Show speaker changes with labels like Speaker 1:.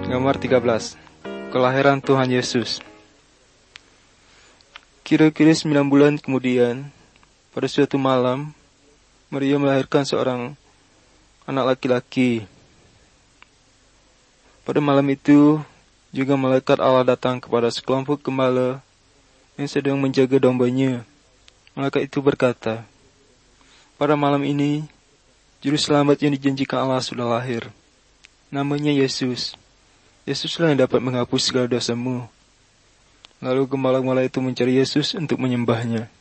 Speaker 1: Gambar 13. Kelahiran Tuhan Yesus. Kira-kira 9 bulan kemudian, pada suatu malam, Maria melahirkan seorang anak laki-laki. Pada malam itu, juga malaikat Allah datang kepada sekelompok gembala yang sedang menjaga dombanya. Malaikat itu berkata, "Pada malam ini, Juru Selamat yang dijanjikan Allah sudah lahir. Namanya Yesus. Yesuslah yang dapat menghapus segala dosamu." Lalu gembala-gembala itu mencari Yesus untuk menyembahnya.